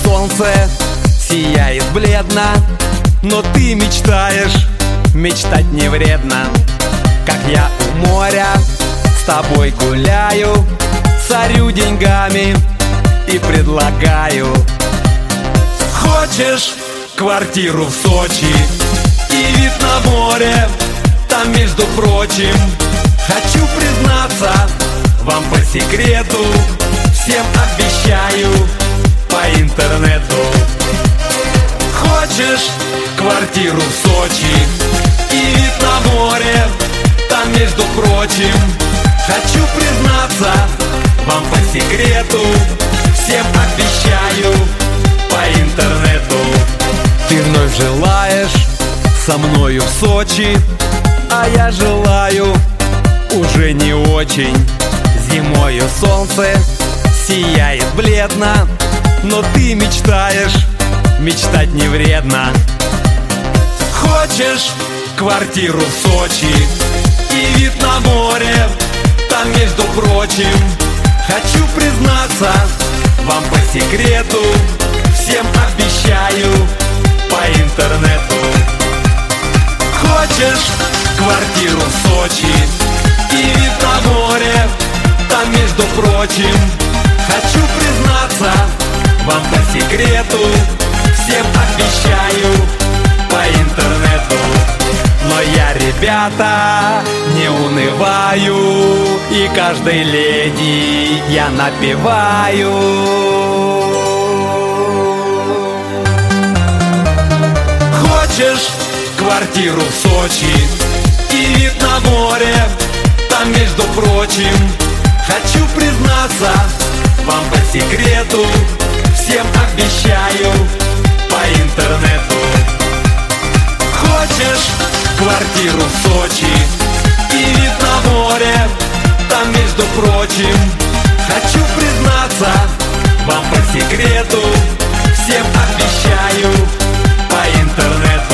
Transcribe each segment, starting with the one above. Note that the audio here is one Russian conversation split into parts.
солнце сияет бледно, но ты мечтаешь, мечтать не вредно. Как я у моря с тобой гуляю, сорю деньгами и предлагаю. Хочешь квартиру в Сочи и вид на море там, между прочим? Хочу признаться вам по секрету, всем обещаю по интернету. Хочешь квартиру в Сочи и вид на море там, между прочим? Хочу признаться вам по секрету, всем обещаю по интернету. Ты вновь желаешь со мною в Сочи, а я желаю уже не очень. Зимою солнце сияет бледно, но ты мечтаешь, мечтать не вредно. Хочешь квартиру в Сочи и вид на море там, между прочим? Хочу признаться вам по секрету, всем обещаю по интернету. Хочешь квартиру в Сочи и вид на море там, между прочим? Хочу признаться вам по секрету, всем обещаю по интернету. Но я, ребята, не унываю, и каждой леди я напеваю. Хочешь квартиру в Сочи и вид на море там, между прочим? Хочу признаться вам по секрету, всем обещаю по интернету. Хочешь квартиру в Сочи и вид на море там, между прочим? Хочу признаться вам по секрету, всем обещаю по интернету.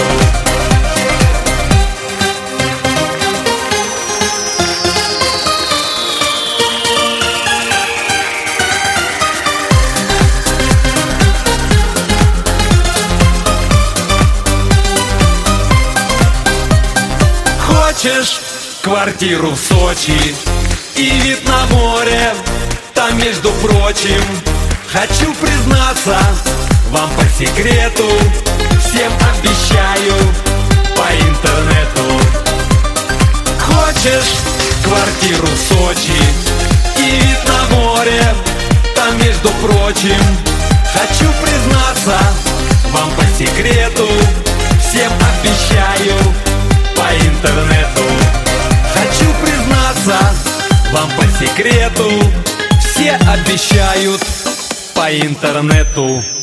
Хочешь квартиру в Сочи и вид на море там, между прочим? Хочу признаться вам по секрету, всем обещаю по интернету. Хочешь квартиру в Сочи и вид на море там, между прочим? Хочу признаться вам по секрету, всем обещаю по интернету. Хочу признаться вам по секрету, все обещают по интернету.